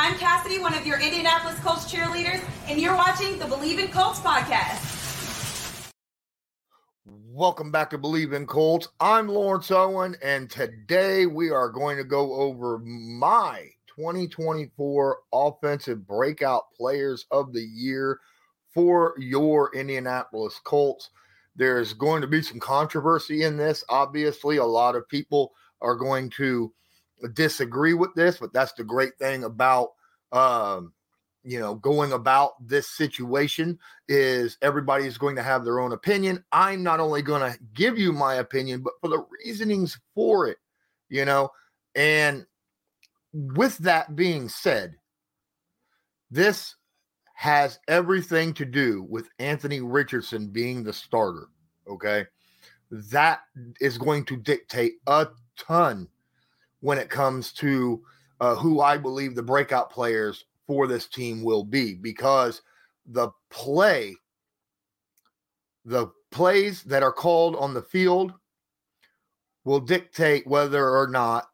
I'm Cassidy, one of your Indianapolis Colts cheerleaders, and you're watching the Believe in Colts podcast. Welcome back to Believe in Colts. I'm Lawrence Owen, and today we are going to go over my 2024 Offensive Breakout Players of the Year for your Indianapolis Colts. There's going to be some controversy in this. Obviously, a lot of people are going to disagree with this, but that's the great thing about going about this situation is everybody's going to have their own opinion. I'm not only going to give you my opinion, but for the reasonings for it, and with that being said, this has everything to do with Anthony Richardson being the starter. Okay. That is going to dictate a ton when it comes to who I believe the breakout players for this team will be, because the plays that are called on the field will dictate whether or not,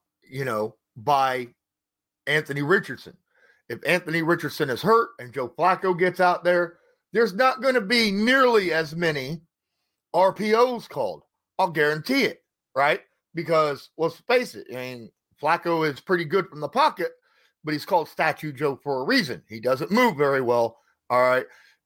by Anthony Richardson. If Anthony Richardson is hurt and Joe Flacco gets out there, there's not going to be nearly as many RPOs called. I'll guarantee it, right? Because let's face it, Flacco is pretty good from the pocket, but he's called Statue Joe for a reason. He doesn't move very well. All right.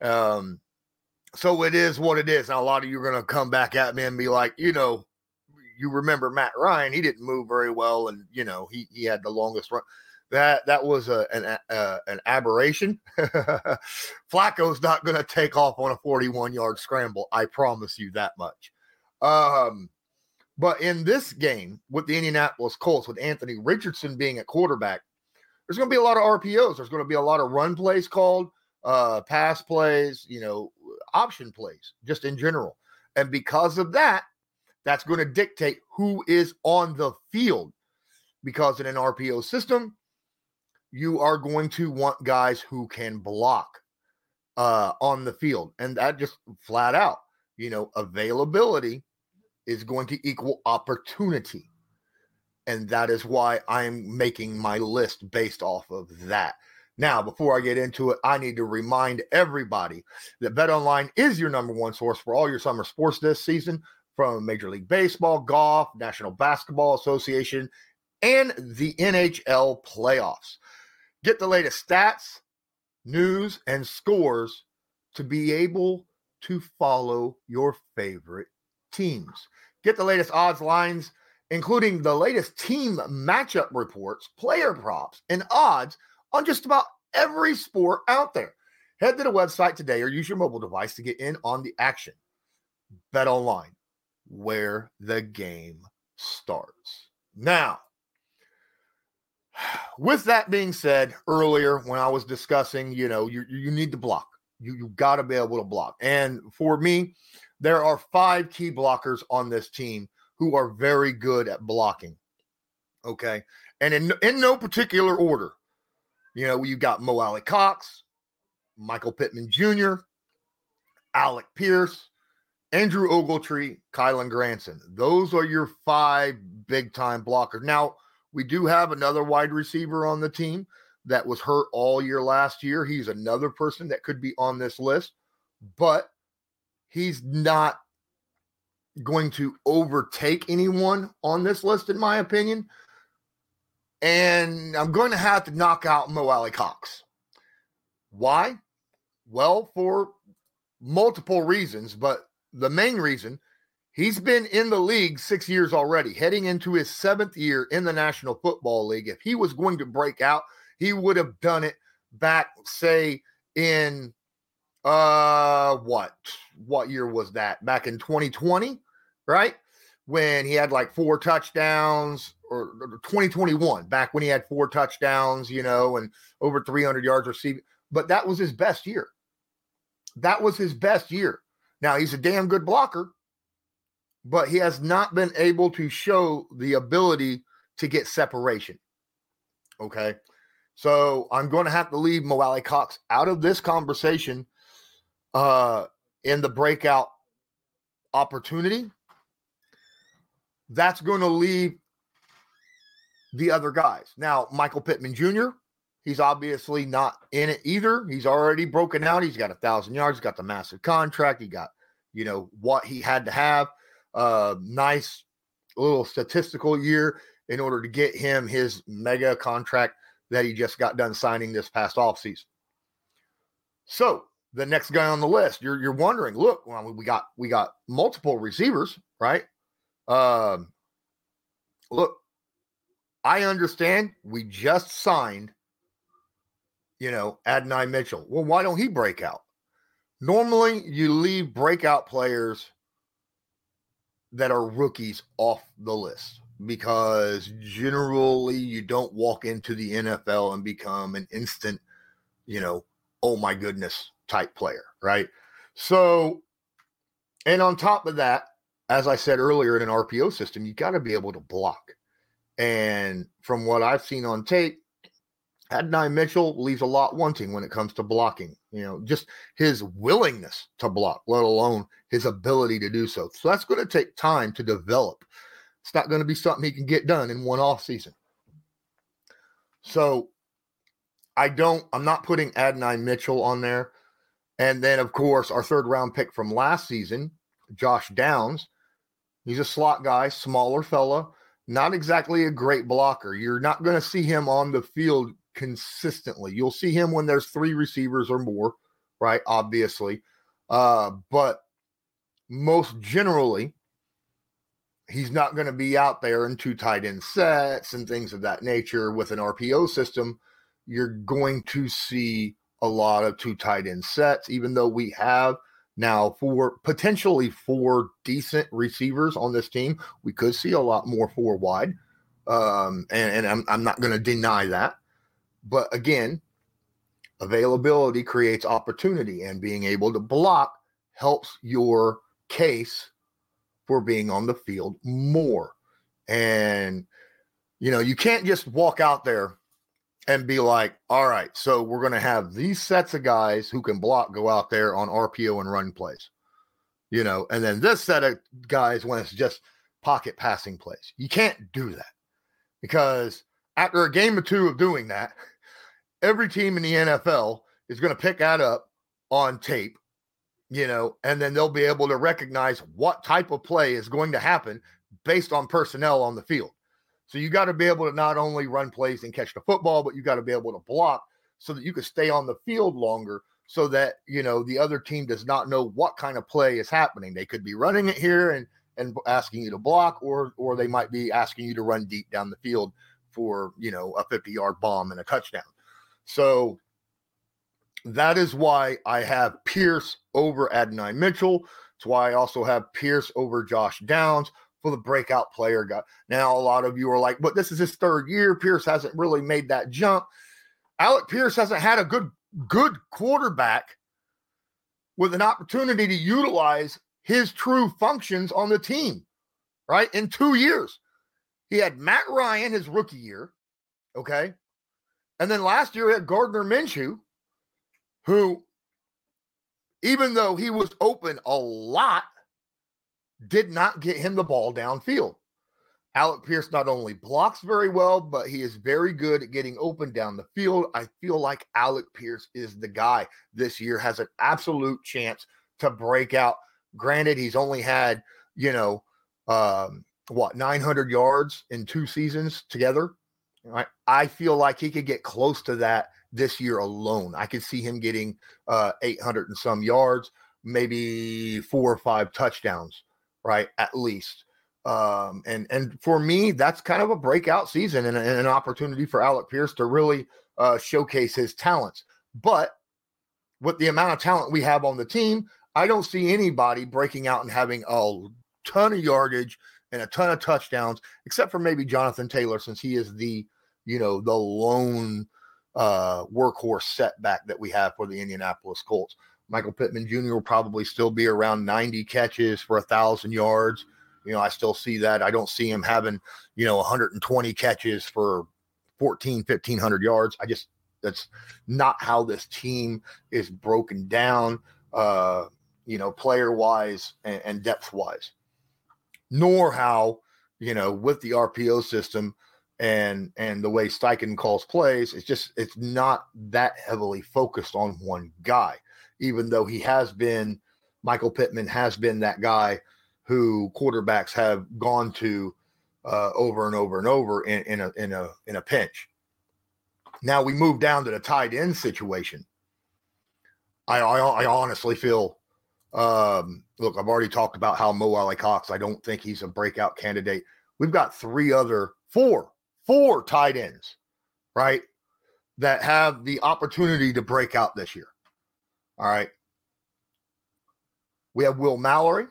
So it is what it is. Now, a lot of you are going to come back at me and be like, you remember Matt Ryan. He didn't move very well. And, he had the longest run. That was an aberration. Flacco's not going to take off on a 41-yard scramble. I promise you that much. But in this game with the Indianapolis Colts, with Anthony Richardson being at quarterback, there's going to be a lot of RPOs. There's going to be a lot of run plays called, pass plays, option plays, just in general. And because of that, that's going to dictate who is on the field. Because in an RPO system, you are going to want guys who can block on the field. And that just flat out, availability is going to equal opportunity. And that is why I'm making my list based off of that. Now, before I get into it, I need to remind everybody that BetOnline is your number one source for all your summer sports this season, from Major League Baseball, golf, National Basketball Association, and the NHL playoffs. Get the latest stats, news, and scores to be able to follow your favorite teams. Get the latest odds, lines, including the latest team matchup reports, player props, and odds on just about every sport out there. Head to the website today or use your mobile device to get in on the action. BetOnline, where the game starts. Now, with that being said, earlier when I was discussing, you need to block. You got to be able to block. And for me, there are 5 key blockers on this team who are very good at blocking. Okay. And in no particular order, you got Mo Alley-Cox, Michael Pittman Jr., Alec Pierce, Andrew Ogletree, Kylen Granson. Those are your 5 big-time blockers. Now, we do have another wide receiver on the team that was hurt all year last year. He's another person that could be on this list, but he's not going to overtake anyone on this list, in my opinion. And I'm going to have to knock out Mo Alley-Cox. Why? Well, for multiple reasons, but the main reason, he's been in the league 6 years already, heading into his 7th year in the National Football League. If he was going to break out, he would have done it back, say, in what year was that? Back in 2020, right? When he had like 4 touchdowns, or 2021, back when he had 4 touchdowns, and over 300 yards receiving. But that was his best year. That was his best year. Now, he's a damn good blocker, but he has not been able to show the ability to get separation. Okay. So I'm going to have to leave Mo Alley-Cox out of this conversation in the breakout opportunity. That's going to leave the other guys. Now, Michael Pittman Jr., He's obviously not in it either. He's already broken out. He's got 1,000 yards. He's got the massive contract. He got, what he had to have. Nice little statistical year in order to get him his mega contract that he just got done signing this past offseason. So the next guy on the list, you're wondering, look, well, we got multiple receivers, right? Look, I understand we just signed, Adonai Mitchell. Well, why don't he break out? Normally, you leave breakout players that are rookies off the list because generally you don't walk into the NFL and become an instant, oh my goodness type player, right? So, and on top of that, as I said earlier, in an RPO system, you got to be able to block. And from what I've seen on tape, Adonai Mitchell leaves a lot wanting when it comes to blocking, just his willingness to block, let alone his ability to do so. So that's going to take time to develop. It's not going to be something he can get done in one off season. So I'm not putting Adonai Mitchell on there. And then, of course, our 3rd round pick from last season, Josh Downs. He's a slot guy, smaller fella, not exactly a great blocker. You're not going to see him on the field consistently. You'll see him when there's 3 receivers or more, right? Obviously. But most generally, he's not going to be out there in 2 tight end sets and things of that nature. With an RPO system, you're going to see a lot of 2 tight end sets, even though we have now potentially 4 decent receivers on this team. We could see a lot more 4 wide. And I'm not going to deny that. But again, availability creates opportunity, and being able to block helps your case for being on the field more. And, you can't just walk out there and be like, all right, so we're going to have these sets of guys who can block go out there on RPO and run plays, and then this set of guys when it's just pocket passing plays. You can't do that, because after a game or 2 of doing that, every team in the NFL is going to pick that up on tape, and then they'll be able to recognize what type of play is going to happen based on personnel on the field. So you got to be able to not only run plays and catch the football, but you got to be able to block so that you can stay on the field longer, so that, the other team does not know what kind of play is happening. They could be running it here and asking you to block, or they might be asking you to run deep down the field for, a 50-yard bomb and a touchdown. So that is why I have Pierce over Adonai Mitchell. It's why I also have Pierce over Josh Downs for the breakout player guy. Now, a lot of you are like, but this is his 3rd year. Pierce hasn't really made that jump. Alec Pierce hasn't had a good quarterback with an opportunity to utilize his true functions on the team, right? In 2 years. He had Matt Ryan his rookie year, okay? And then last year he had Gardner Minshew, who, even though he was open a lot, did not get him the ball downfield. Alec Pierce not only blocks very well, but he is very good at getting open down the field. I feel like Alec Pierce is the guy this year, has an absolute chance to break out. Granted, he's only had, 900 yards in 2 seasons together. Right? I feel like he could get close to that this year alone. I could see him getting 800 and some yards, maybe 4 or 5 touchdowns, right? At least. And for me, that's kind of a breakout season and an opportunity for Alec Pierce to really showcase his talents. But with the amount of talent we have on the team, I don't see anybody breaking out and having a ton of yardage and a ton of touchdowns, except for maybe Jonathan Taylor, since he is the lone workhorse setback that we have for the Indianapolis Colts. Michael Pittman Jr. will probably still be around 90 catches for 1,000 yards. I still see that. I don't see him having, 120 catches for 1,500 yards. That's not how this team is broken down, player wise and depth wise, nor how, with the RPO system and the way Steichen calls plays, it's not that heavily focused on one guy, even though Michael Pittman has been that guy who quarterbacks have gone to over and over and over in a pinch. Now we move down to the tight end situation. I honestly feel, look, I've already talked about how Mo Alie-Cox, I don't think he's a breakout candidate. We've got four tight ends, right, that have the opportunity to break out this year. All right. We have Will Mallory.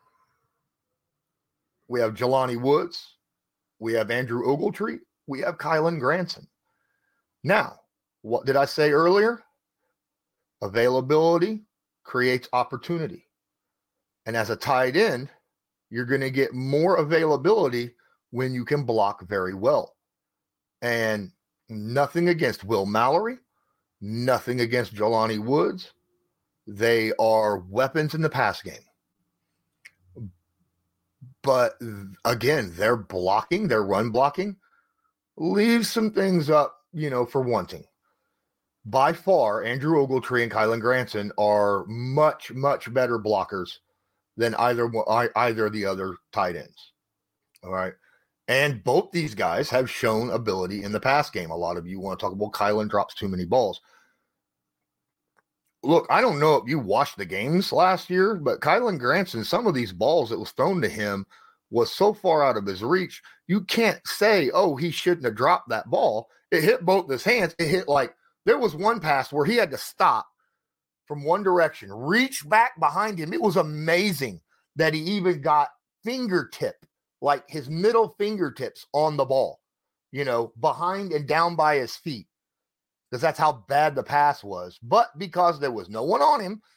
We have Jelani Woods. We have Andrew Ogletree. We have Kylen Granson. Now, what did I say earlier? Availability creates opportunity. And as a tight end, you're going to get more availability when you can block very well. And nothing against Will Mallory, nothing against Jelani Woods. They are weapons in the pass game. But again, their run blocking leaves some things up, for wanting. By far, Andrew Ogletree and Kylen Granson are much, much better blockers than either of the other tight ends. All right. And both these guys have shown ability in the pass game. A lot of you want to talk about Kylen drops too many balls. Look, I don't know if you watched the games last year, but Kylen Granson, some of these balls that was thrown to him was so far out of his reach, you can't say, oh, he shouldn't have dropped that ball. It hit both his hands. It hit there was one pass where he had to stop from one direction, reach back behind him. It was amazing that he even got fingertip, like his middle fingertips on the ball, behind and down by his feet. Because that's how bad the pass was. But because there was no one on him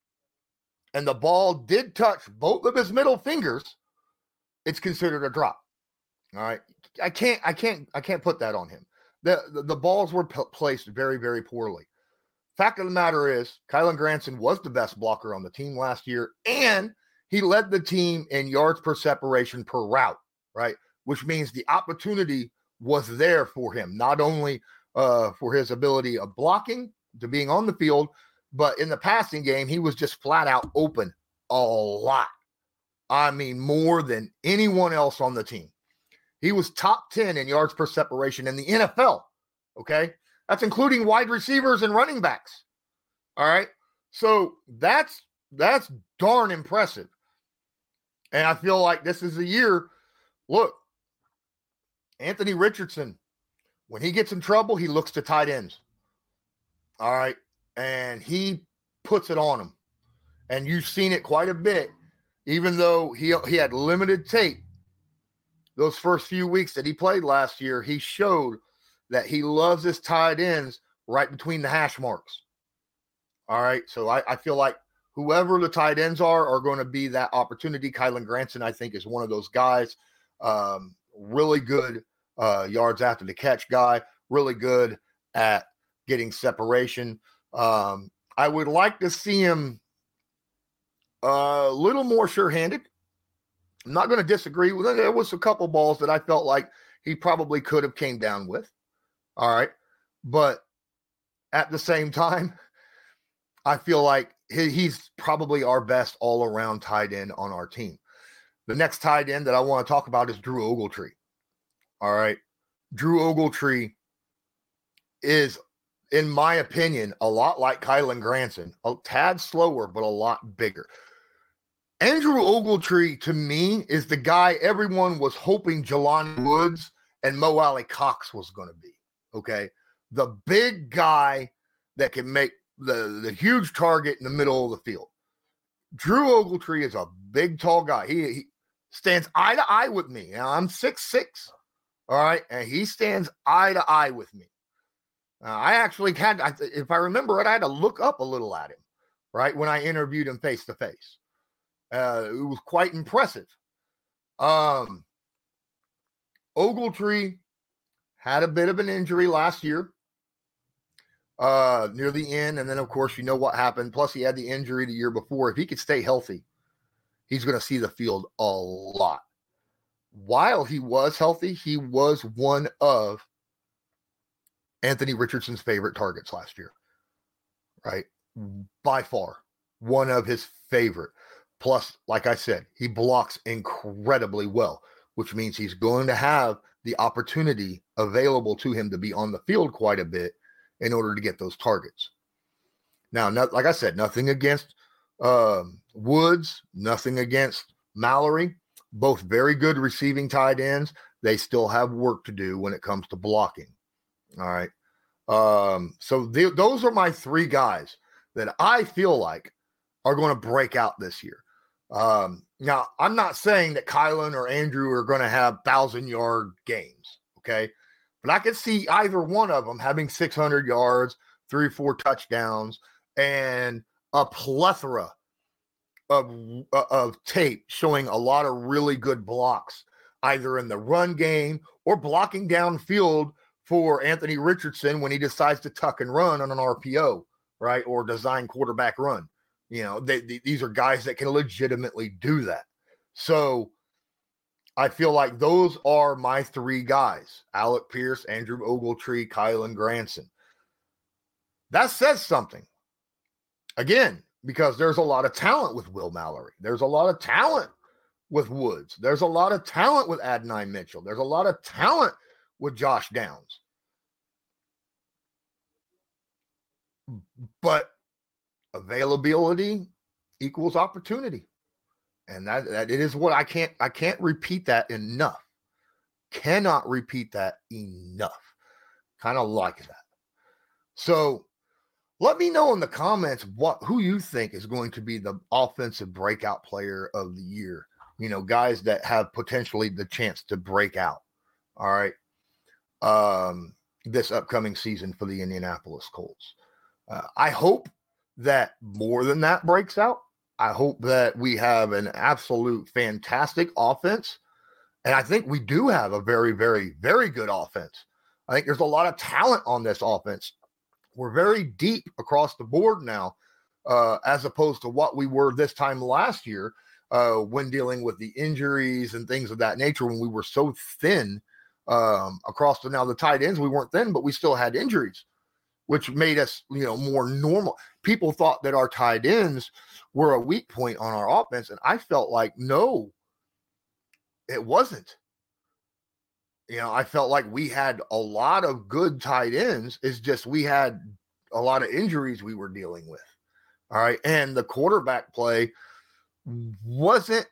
and the ball did touch both of his middle fingers, it's considered a drop. All right. I can't put that on him. The balls were placed very, very poorly. Fact of the matter is, Kylen Granson was the best blocker on the team last year, and he led the team in yards per separation per route, right? Which means the opportunity was there for him, not only for his ability of blocking, to being on the field, but in the passing game, he was just flat out open a lot. I mean, more than anyone else on the team. He was top 10 in yards per separation in the NFL, okay? That's including wide receivers and running backs, all right? So that's darn impressive. And I feel like this is a year, look, Anthony Richardson, when he gets in trouble, he looks to tight ends. All right. And he puts it on them. And you've seen it quite a bit, even though he had limited tape. Those first few weeks that he played last year, he showed that he loves his tight ends right between the hash marks. All right. So I feel like whoever the tight ends are going to be that opportunity. Kylen Granson, I think, is one of those guys. Really good yards after the catch guy, really good at getting separation. I would like to see him a little more sure-handed. I'm not going to disagree with it. There was a couple balls that I felt like he probably could have came down with. All right. But at the same time, I feel like he's probably our best all-around tight end on our team. The next tight end that I want to talk about is Drew Ogletree. All right. Drew Ogletree is, in my opinion, a lot like Kylen Granson, a tad slower, but a lot bigger. Andrew Ogletree, to me, is the guy everyone was hoping Jelani Woods and Mo Alie-Cox was going to be. Okay. The big guy that can make the huge target in the middle of the field. Drew Ogletree is a big, tall guy. He stands eye to eye with me. Now, I'm 6'6". All right. And he stands eye to eye with me. I actually if I remember it, I had to look up a little at him, right, when I interviewed him face to face. It was quite impressive. Ogletree had a bit of an injury last year near the end. And then, of course, you know what happened. Plus, he had the injury the year before. If he could stay healthy, he's going to see the field a lot. while he was healthy, he was one of Anthony Richardson's favorite targets last year, right? By far, one of his favorite. Plus, like I said, he blocks incredibly well, which means he's going to have the opportunity available to him to be on the field quite a bit in order to get those targets. Now, like I said, nothing against Woods, nothing against Mallory. Both very good receiving tight ends. They still have work to do when it comes to blocking. All right. So those are my three guys that I feel like are going to break out this year. Now, I'm not saying that Kylan or Andrew are going to have 1,000-yard games, okay? But I could see either one of them having 600 yards, 3 or 4 touchdowns, and a plethora of tape showing a lot of really good blocks, either in the run game or blocking downfield for Anthony Richardson when he decides to tuck and run on an RPO, right? Or design quarterback run. You know, these are guys that can legitimately do that. So I feel like those are my three guys: Alec Pierce, Andrew Ogletree, Kylan Granson. That says something. Again, because there's a lot of talent with Will Mallory. There's a lot of talent with Woods. There's a lot of talent with Adonai Mitchell. There's a lot of talent with Josh Downs. But availability equals opportunity. And that it is what I can't repeat that enough. Cannot repeat that enough. Kind of like that. So let me know in the comments who you think is going to be the offensive breakout player of the year. You know, guys that have potentially the chance to break out. All right. This upcoming season for the Indianapolis Colts. I hope that more than that breaks out. I hope that we have an absolute fantastic offense. And I think we do have a very, very, very good offense. I think there's a lot of talent on this offense. We're very deep across the board now, as opposed to what we were this time last year when dealing with the injuries and things of that nature, when we were so thin across the tight ends. We weren't thin, but we still had injuries, which made us, more normal. People thought that our tight ends were a weak point on our offense, and I felt like, no, it wasn't. I felt like we had a lot of good tight ends. It's just we had a lot of injuries we were dealing with. All right. And the quarterback play wasn't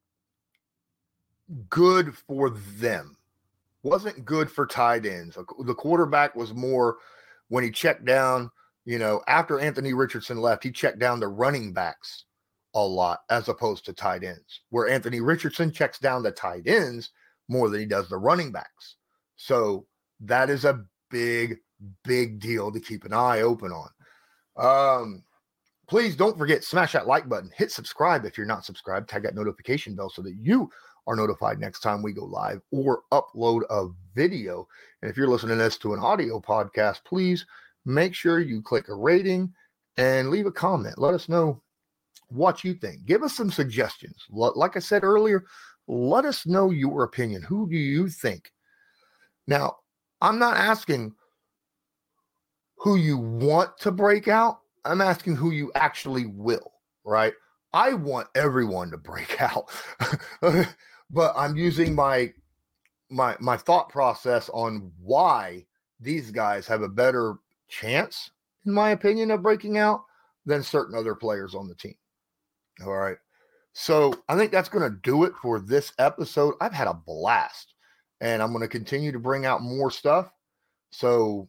good for them. Wasn't good for tight ends. The quarterback was more when he checked down, after Anthony Richardson left, he checked down the running backs a lot as opposed to tight ends, where Anthony Richardson checks down the tight ends more than he does the running backs. So that is a big, big deal to keep an eye open on. Please don't forget, smash that like button, hit subscribe if you're not subscribed, tag that notification bell so that you are notified next time we go live or upload a video. And if you're listening to this to an audio podcast, please make sure you click a rating and leave a comment. Let us know what you think. Give us some suggestions. Like I said earlier, let us know your opinion. Who do you think? Now, I'm not asking who you want to break out. I'm asking who you actually will, right? I want everyone to break out, but I'm using my thought process on why these guys have a better chance, in my opinion, of breaking out than certain other players on the team. All right. So I think that's going to do it for this episode. I've had a blast, and I'm going to continue to bring out more stuff. So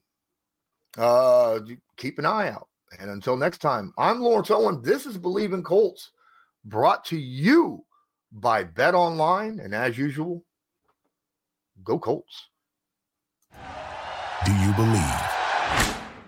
keep an eye out. And until next time, I'm Lawrence Owen. This is Believe in Colts, brought to you by Bet Online. And as usual, go Colts. Do you believe?